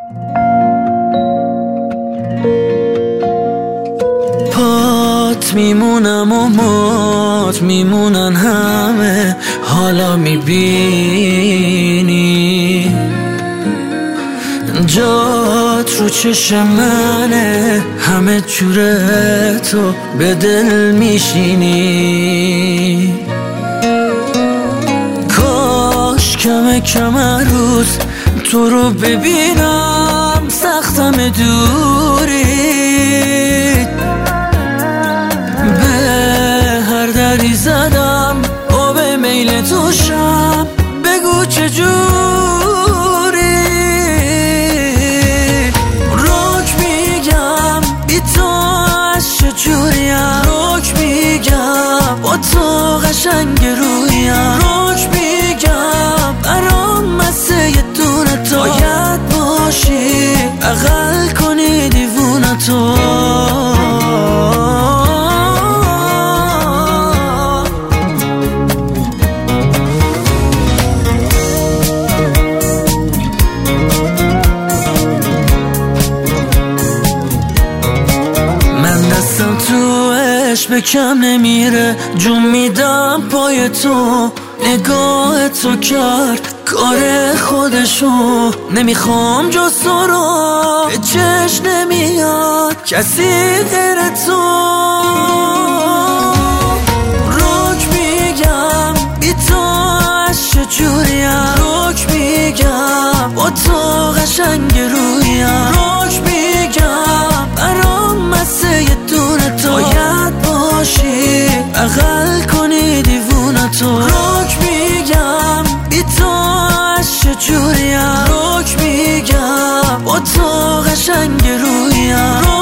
پات میمونم و مات میمونن همه، حالا میبینی جات رو چشم منه، همه جوره تو به دل میشینی. کاش کم روز تو رو ببینم، سختم دوری به هر دری زدم، آب میل توشم، بگو چجوری. روک میگم بی تو از چجوریم، روک میگم با تو قشنگ رویم، روک میگم برام مسه یه دونه تو باید باشی، اقل کنی دیوونه تو. به کم نمیره، جون میدم پای تو، نگاه تو کرد کار خودشو، نمیخوام جز تو رو، به چشم نمیاد کسی غیر تو. روک میگم بی تو از چجوریم، روک میگم با تو قشنگ رویم، روک میگم برام مسه یه دونه تو باید باشی، اقل کنی دیوونه تو. روک میگم بی تو از چجوریم، روک میگم با تو قشنگ رویم.